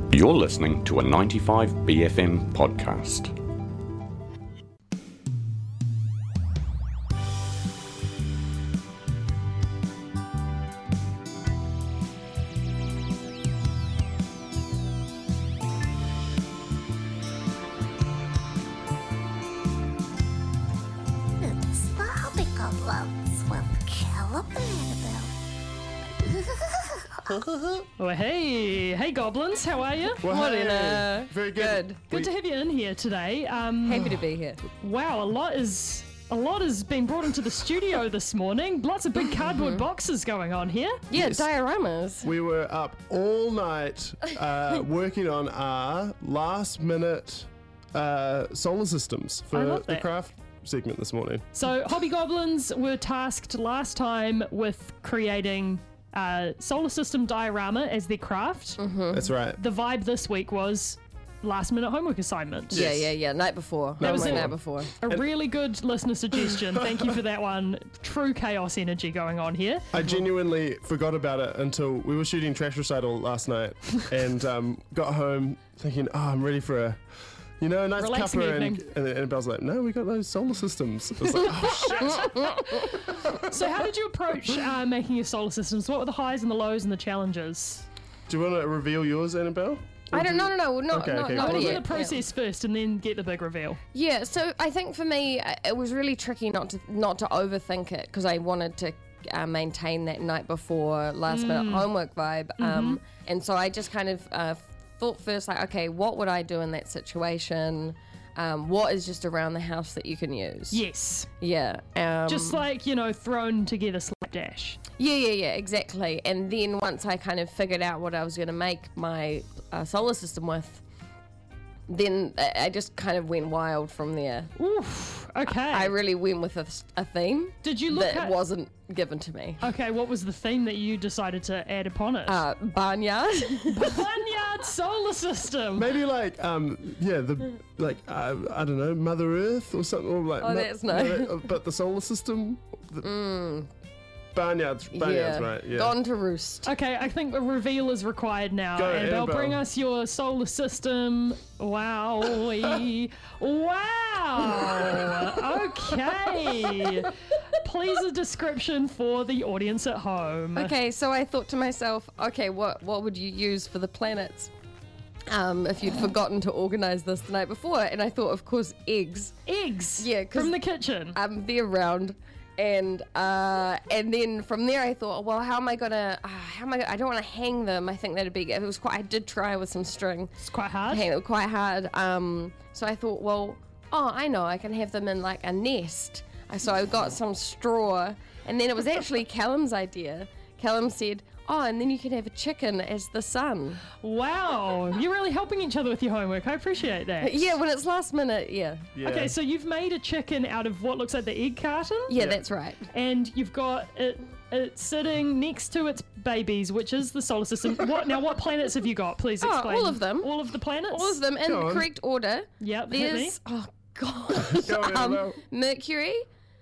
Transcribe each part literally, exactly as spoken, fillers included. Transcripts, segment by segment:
You're listening to a ninety-five B F M podcast. It's the Hobgoblins with Callum and Annabelle. Oh, hey, hey, goblins, how are you? Well, What hey, in a- very good. Good. Good to have you in here today. Um, Happy to be here. wow, a lot is a lot has been brought into the studio this morning. Lots of big cardboard boxes going on here. Yeah, Yes. dioramas. We were up all night uh, working on our last minute uh, solar systems I for love the that. craft segment this morning. So, hobby goblins were tasked last time with creating uh, solar system diorama as their craft. That's right. The vibe this week was last minute homework assignment. Yeah, Yes. yeah, yeah. Night before. That was Homework it. night before. A really good listener suggestion. Thank you for that one. True chaos energy going on here. I genuinely forgot about it until we were shooting Trash Recital last night and um, got home thinking, oh, I'm ready for a, you know, a nice Relaxing cuppa. And, evening. and then Annabelle's like, no, we got those solar systems. I was like, oh, shit. So, how did you approach uh, making your solar systems? What were the highs and the lows and the challenges? Do you want to reveal yours, Annabelle? I don't know, no, no, not, Okay, not, okay, I not want to What hear was the yet. process first and then get the big reveal. Yeah. yeah, so I think for me, uh, it was really tricky not to not to overthink it because I wanted to uh, maintain that night before last minute homework vibe. Um, and so I just kind of uh, thought first, like, okay, what would I do in that situation? Um, what is just around the house that you can use? Yes. Yeah. Um, Just like, you know, thrown together slapdash. Yeah, yeah, yeah, exactly. And then once I kind of figured out what I was going to make my uh, solar system with, then I I just kind of went wild from there. Oof. Okay. I really went with a, a theme Did you look that at... wasn't given to me. Okay, what was the theme that you decided to add upon it? Uh, barnyard. Barnyard solar system. Maybe like, um, yeah, the like uh, I don't know, Mother Earth or something. Or like, Oh, that's nice. uh, but the solar system. The, Barnyards, barnyards, yeah. right? Yeah. Gone to roost. Okay, I think a reveal is required now. Go, Annabelle, Annabelle. bring us your solar system. Wow. Wow. Okay. Please a description for the audience at home. Okay, so I thought to myself, okay, what what would you use for the planets? Um, if you'd forgotten to organise this the night before, and I thought, of course, eggs. Eggs. Yeah, 'cause- from the kitchen. Um, they're round, and uh, and then from there I thought, well, how am I gonna? Uh, how am I? I don't want to hang them. I think that'd be. It was quite. I did try with some string. It's quite hard. Hang it quite hard. Um, so I thought, well, oh, I know. I can have them in like a nest. I- So I got some straw, and then it was actually Callum's idea. Callum said, oh, and then you can have a chicken as the sun. Wow. You're really helping each other with your homework. I appreciate that. Yeah, when it's last minute, yeah. Yeah. Okay, so you've made a chicken out of what looks like the egg carton, Yeah, Yeah. that's right. and you've got it, it sitting next to its babies, which is the solar system. What now? What planets have you got? Please Oh, explain. all of them. All of the planets. All of them in Go the on. correct order. Yep. Hit me. There's, oh, God. Go on, um, Annabelle. Mercury,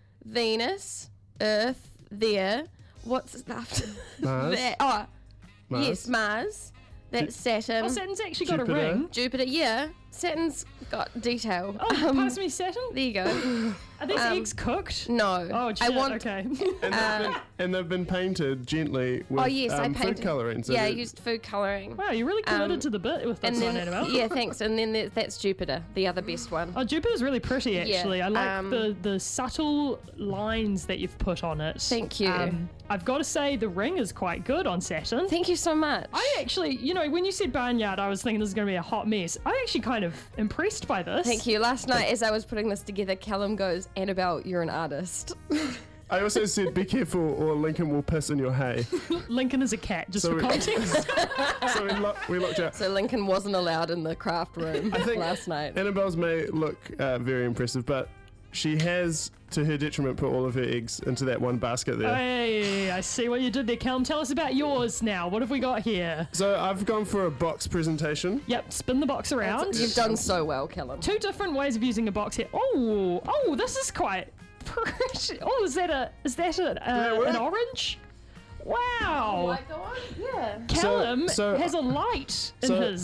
Venus, Earth, there. What's after Mars. that? Oh, Mars. yes, Mars. That's Saturn. Oh, Saturn's actually got Jupiter. a ring. Jupiter, yeah. Saturn's got detail. Oh, Um, pass me Saturn. there you go. Are these um, eggs cooked? No. Oh, shit, I want. okay. And, they've been, and they've been painted gently with Oh, yes, I um, painted. food colouring. So yeah, I that- used food colouring. Wow, you're really committed Um, to the bit with this And one, then, Annabelle. yeah, thanks. And then there, that's Jupiter, the other best one. Oh, Jupiter's really pretty, Yeah, actually. I like um, the, the subtle lines that you've put on it. Thank you. Um, I've got to say, the ring is quite good on Saturn. Thank you so much. I actually, you know, when you said barnyard, I was thinking this is going to be a hot mess. I'm actually kind of impressed by this. Thank you. Last night, as I was putting this together, Callum goes, Annabelle, you're an artist. I also said, be careful or Lincoln will piss in your hay. Lincoln is a cat, just So for we- context. So we, lo- we looked out. So Lincoln wasn't allowed in the craft room I think last night. Annabelle's may look uh, very impressive, but she has, to her detriment, put all of her eggs into that one basket there. Hey, I see what you did there, Callum. Tell us about yours now. What have we got here? So I've gone for a box presentation. Yep, spin the box around. You've done so well, Callum. Two different ways of using a box here. Oh, oh, this is quite pretty. Oh, is that a is that a, that uh, work? an orange? Wow. go on? Yeah. Callum So- so- has a light in so- his.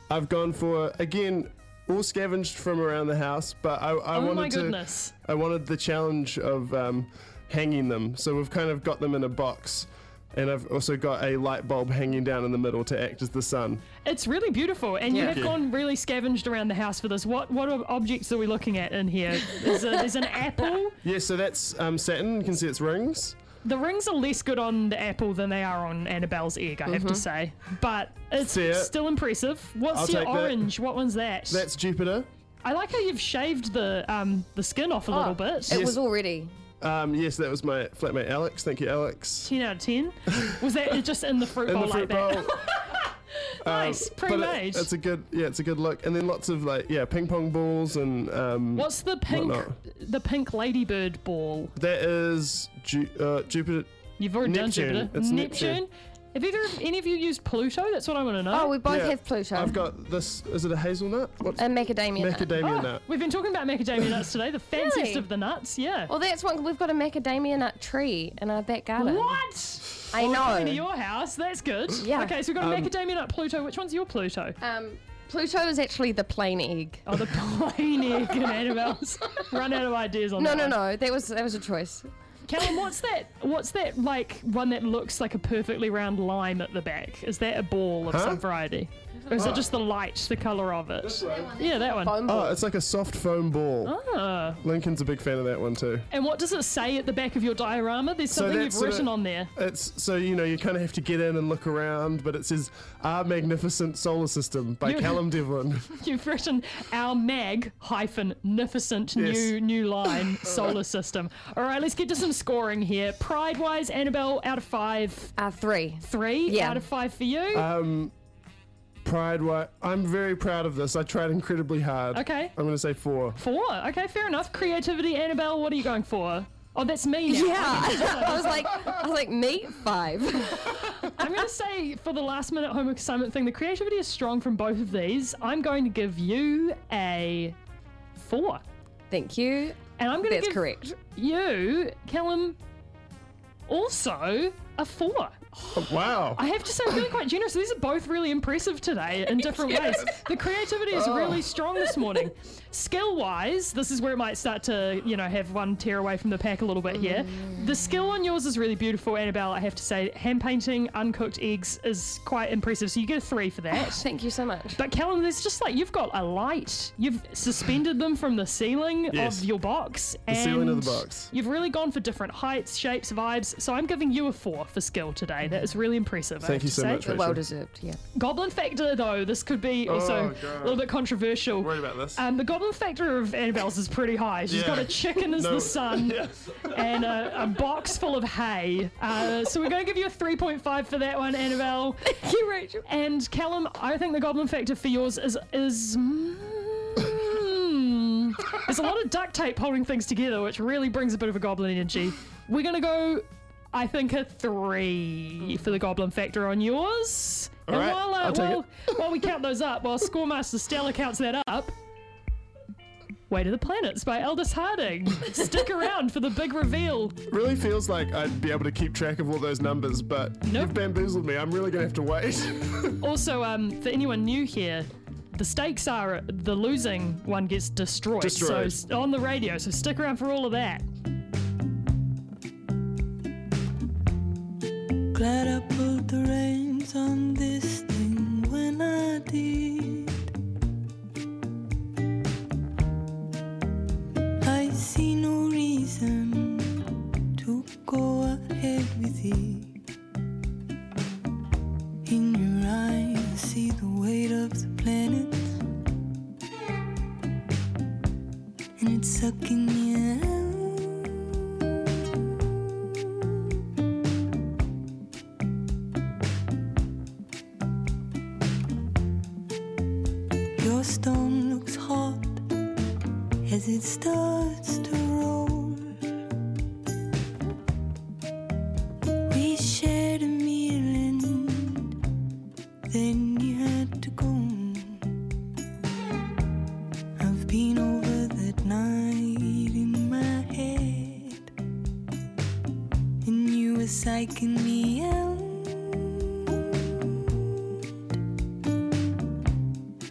I've gone for, again, all scavenged from around the house, but I, I Oh wanted my to. goodness. I wanted the challenge of um, hanging them. So we've kind of got them in a box. And I've also got a light bulb hanging down in the middle to act as the sun. It's really beautiful, and you Yeah. have Yeah. gone really scavenged around the house for this. What what objects are we looking at in here? There's, a, there's an apple. Yeah, so that's um, Saturn. You can see its rings. The rings are less good on the apple than they are on Annabelle's egg, I have to say. But it's Fair. still impressive. What's I'll your take that. orange? What one's that? That's Jupiter. I like how you've shaved the um the skin off a little bit. It Yes. was already. Um, yes, that was my flatmate Alex. Thank you, Alex. ten out of ten. Was that just in the fruit In bowl the fruit like bowl. that? Nice, Um, but pre-made. It, it's a good, yeah, it's a good look. And then lots of like, yeah, ping pong balls and um, What's the pink whatnot. the pink ladybird ball? That is Ju- uh, Jupiter. You've already Neptune. done Jupiter. It's Neptune. Have either any of you used Pluto? That's what I want to know. Oh, we both Yeah, have Pluto. I've got this. Is it a hazelnut? What's a macadamia nut. macadamia Oh, nut? we've been talking about macadamia nuts today, the fanciest Really? of the nuts. Yeah. Well, that's one. We've got a macadamia nut tree in our back garden. What? I Well, know. coming to your house. That's good. Yeah. Okay, so we've got a macadamia nut Pluto. Which one's your Pluto? Um, Pluto is actually the plain egg. Oh, the plain egg and Annabelle's. Run out of ideas on No, that no, one. no. That was that was a choice. Callum, what's that? What's that like one that looks like a perfectly round lime at the back? Is that a ball of Huh? some variety? Or is it just the light, the colour of it? Yeah, that one. Foam Oh, ball. it's like a soft foam ball. Ah. Lincoln's a big fan of that one too. And what does it say at the back of your diorama? There's So something that's you've written a- on there. It's so you know you kind of have to get in and look around, but it says "Our Magnificent Solar System" by You- Callum Devlin. You've written our mag hyphen nificent Yes. new new line solar system. All right, let's get to some scoring here. Pride wise, Annabelle out of five, Uh, three. three Yeah. out of five for you. Um, Pride, why? I'm very proud of this. I tried incredibly hard. Okay. I'm gonna say four. Four. Okay, fair enough. Creativity, Annabelle. What are you going for? Oh, that's me now. Yeah. I was like, I was like, me five. I'm going to say for the last minute homework assignment thing, the creativity is strong from both of these. I'm going to give you a four. Thank you. And I'm going to That's give correct. you, Callum, also a four. Oh, wow. I have to say, I'm feeling quite generous. These are both really impressive today in different ways. The creativity is really strong this morning. Skill-wise, this is where it might start to, you know, have one tear away from the pack a little bit here. The skill on yours is really beautiful, Annabelle. I have to say, hand painting uncooked eggs is quite impressive. So you get a three for that. Thank you so much. But Callum, there's just like you've got a light. You've suspended them from the ceiling Yes. of your box. The and ceiling of the box. You've really gone for different heights, shapes, vibes. So I'm giving you a four for skill today. That is really impressive. I Thank have you to so say. much, Rachel. Well deserved. Yeah. Goblin factor, though, this could be also Oh, God. a little bit controversial. Worried about this. Um, the goblin factor of Annabelle's is pretty high. She's Yeah. got a chicken as No. the sun and a, a box full of hay. Uh, so we're going to give you a three point five for that one, Annabelle. Thank you, Rachel. And Callum, I think the goblin factor for yours is is. Mm, there's a lot of duct tape holding things together, which really brings a bit of a goblin energy. We're gonna go, I think, a three for the goblin factor on yours. All and right, while, uh, I'll take while, while we count those up, while Scoremaster Stella counts that up. Way to the Planets by Aldous Harding. Stick around for the big reveal. Really feels like I'd be able to keep track of all those numbers, but Nope. you've bamboozled me. I'm really gonna have to wait. Also, um, for anyone new here, the stakes are the losing one gets destroyed. Destroyed. So s- on the radio, so stick around for all of that. Glad I pulled the reins on this thing when I did. I see no reason to go ahead with it. In your eyes, I see the weight of the planets, and it's sucking me out. Your stone looks hot as it starts to roll. We shared a meal and then you had to go. I've been over that night in my head, and you were psyching me out.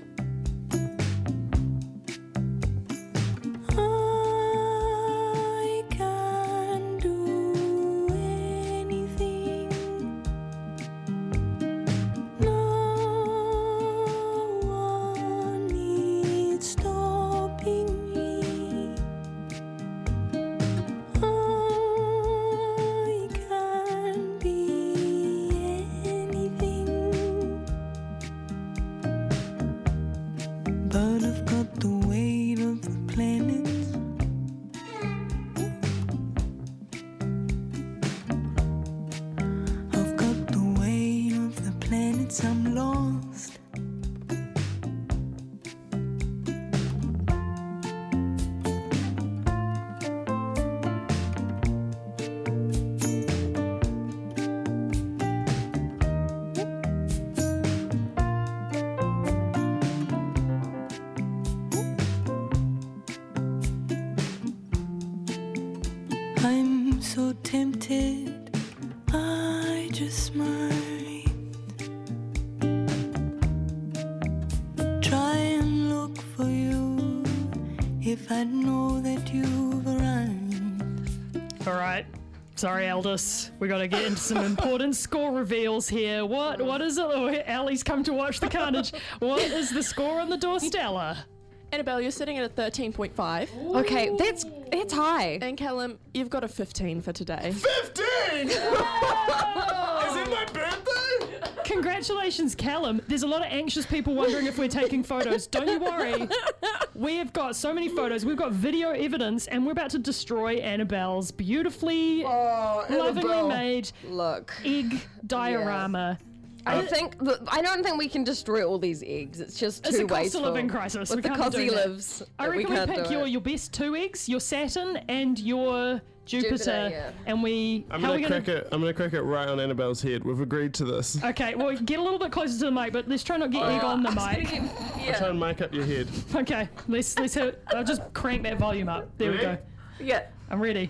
lost. I'm so tempted, I just might try and look for you if I know that you've arrived. All right. Sorry, Aldous. We got to get into some important score reveals here. What? What is it? Oh, Ali's come to watch the carnage. What is the score on the door, Stella? Annabelle, you're sitting at a thirteen point five. Okay, that's that's high. And Callum, you've got a fifteen for today. fifteen! Is it my birthday? Congratulations, Callum. There's a lot of anxious people wondering if we're taking photos. Don't you worry. We have got so many photos. We've got video evidence, and we're about to destroy Annabelle's beautifully, Oh, lovingly Annabelle. made Look, egg diorama. I think th- I don't think we can destroy all these eggs. It's just It's too a cost wasteful. of living crisis. With We the can't be cosy doing that. lives, I that we reckon we, can't pick do your, it. your best two eggs, your Saturn and your Jupiter, Jupiter, yeah. and we. I'm how gonna are we crack it. I'm gonna crack it right on Annabelle's head. We've agreed to this. Okay, well, get a little bit closer to the mic, but let's try not get egg on the mic. Try and mic up your head. Okay, let's let's have, I'll just crank that volume up. There we go. Ready? Yeah. I'm ready.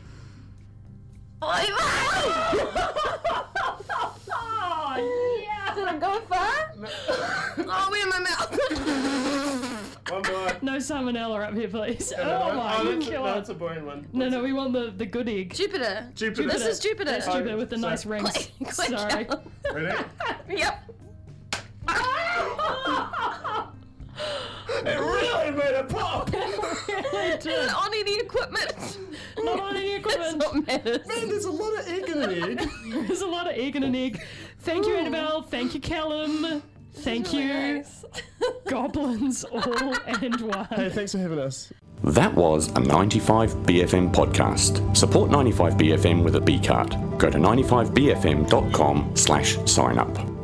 Did I go far? Oh, we're in my mouth. One more. No salmonella up here, please. Oh, Oh my that's, no, god. that's a boring one. No, no, we want the, the good egg. Jupiter. Jupiter. This is Jupiter. That's Jupiter with the sorry. nice rings. Click, click, Sorry. Callum. Ready? Yep. It really made a pop! It did. On any equipment. Not on any That's equipment. what matters. Man, there's a lot of egg in an egg. There's a lot of egg in an egg. Thank you, Annabelle. Thank you, Callum. Thank you, goblins all and one. Hey, thanks for having us. That was a ninety-five B F M podcast. Support ninety-five B F M with a B card. Go to ninety-five B F M dot com slash sign up.